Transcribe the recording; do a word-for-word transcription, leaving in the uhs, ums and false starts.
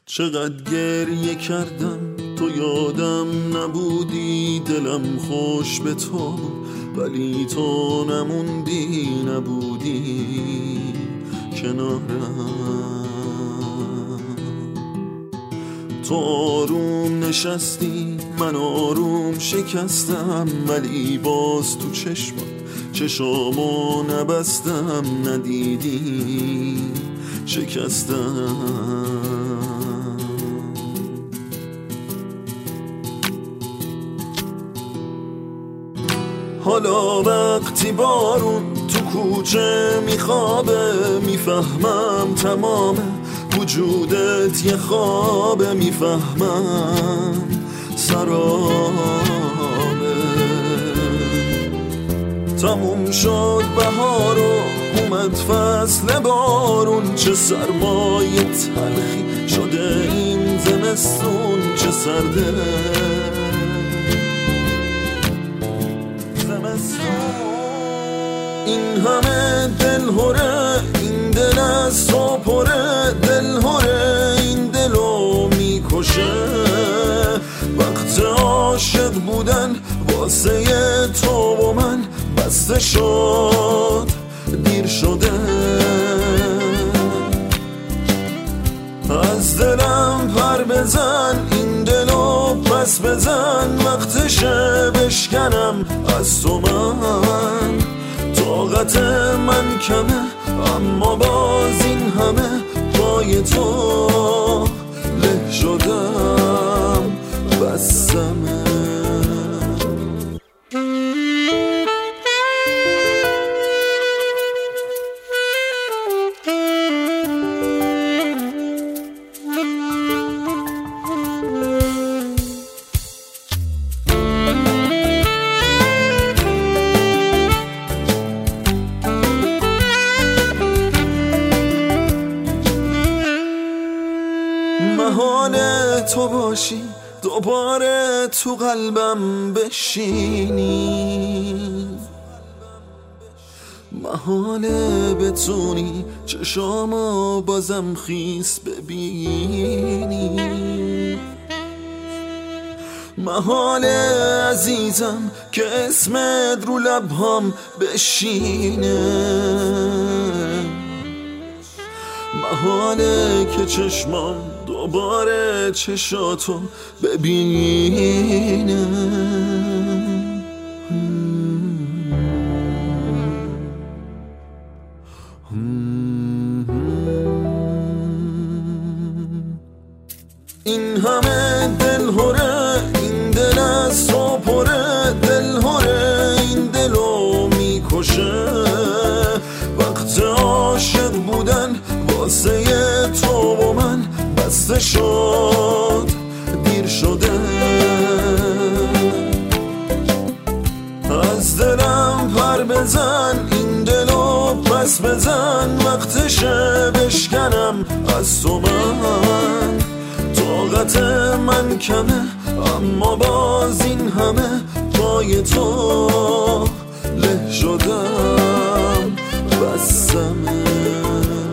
چقدر گریه کردم تو یادم نبودی، دلم خوش به تو ولی تو نموندی، نبودی کنارم. تو آروم نشستی من آروم شکستم، ولی باز تو چشمت چشامو نبستم، ندیدی شکستم. حالا وقتی بارون تو کوچه میخوابه، میفهمم تمام وجودت یه خوابه، میفهمم سرابه. تموم شد بهار و اومد فصل بارون، چه سرمایه تلخی شده این زمستون، چه سرده این همه دل هره، این دل از تو پره، دل هره این دلو میکشه. وقت عاشق بودن واسه تو و من بسته شد، دیر شده. از دلم پر بزن این دلو پس بزن، وقتشه بشکنم از تو من. طاقت من کمه اما باز این همه پای تو له شدم، بسمه. محاله تو باشی دوباره تو قلبم بشینی، محاله بتونی چشامو بازم خیس ببینی، محاله عزیزم که اسمت رو لبهام بشینه، محاله که چشمام دوباره چشاتو ببینه. این همه دل هره، این دل از تو پره، دل هره این دلو میکشه. وقت عاشق بودن واسه تو و من بسته شد، دیر شده. از دلم پر بزن این دلو پس بزن، وقتشه بشکنم از تو من. طاقت من کمه اما باز این همه پای تو له شدم، بسمه.